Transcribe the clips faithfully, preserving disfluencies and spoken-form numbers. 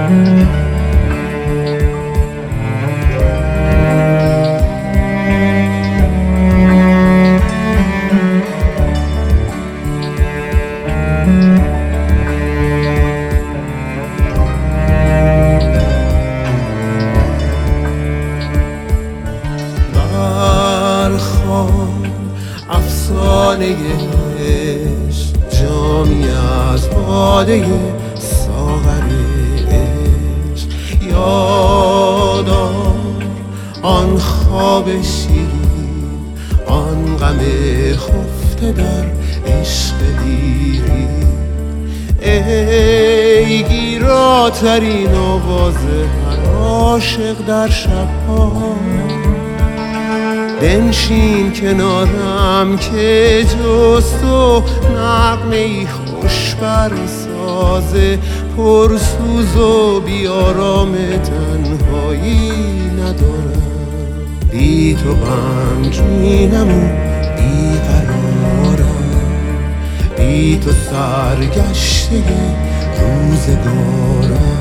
افسانه عشق جامی از باده ساغر عشق، یادار آن خواب شیرین، آن غم خفته در عشق دیرین. ای گیراترین آواز هر عاشق در شبها، بنشین کنارم که جز تو نغمه ای خوش برسازه، پرسوز و بیارام تنهایی ندارم. بی تو غمگینم و بی قرارم، بی تو سرگشته روزگارم.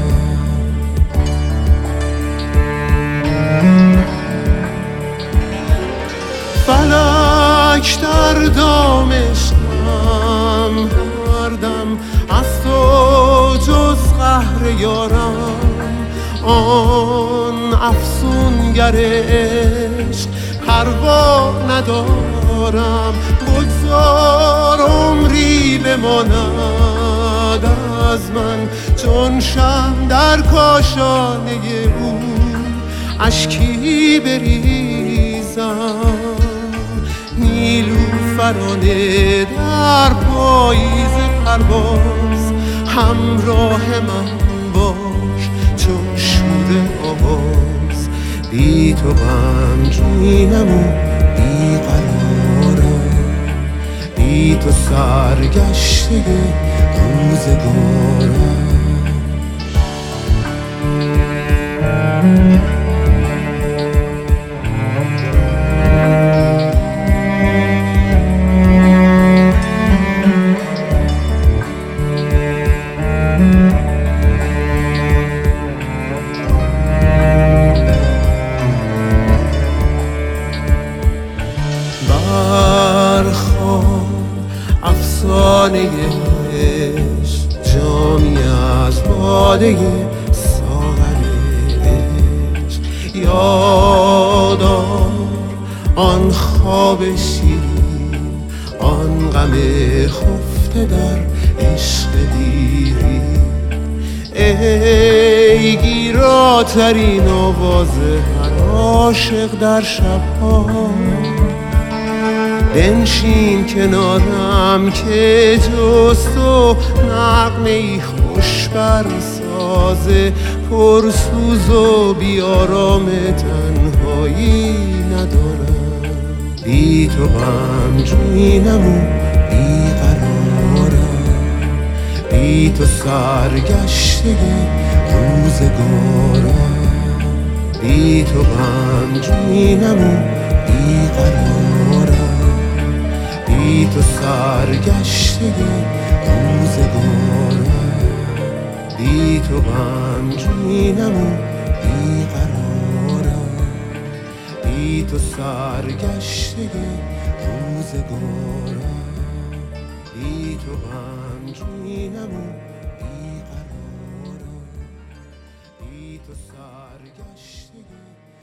فلک در دام عشقم، هر دم از تو جز قهر یارم. آن افسونگر عشق پروا ندارم، بگذار عمری بماند از من، چون شمع در کاشانه او اشکی بریزم. نیلوفرانه در پاییز پرواز، همراه من باش چون شور آواز. بی تو غمگینم و بی قرارم، بی تو سرگشته روزگارم. افسانه عشق جامی از باده ساغر عشق، یادار آن خواب شیرین، آن غم خفته در عشق دیرین. ای گیراترین آواز هر عاشق در شبها، بنشین کنارم که جز تو نغمه ای خوش برسازه، پرسوز و بیارام تنهایی ندارم. بی تو غمگینم و بی قرارم، بی تو سرگشته روزگارم. بی تو غمگینم و بی قرارم، بی تو سرگشته روزگارم. بی تو غمگینم و بی قرارم، بی تو سرگشته روزگارم. بی تو غمگینم و بی قرارم، بی تو سرگشته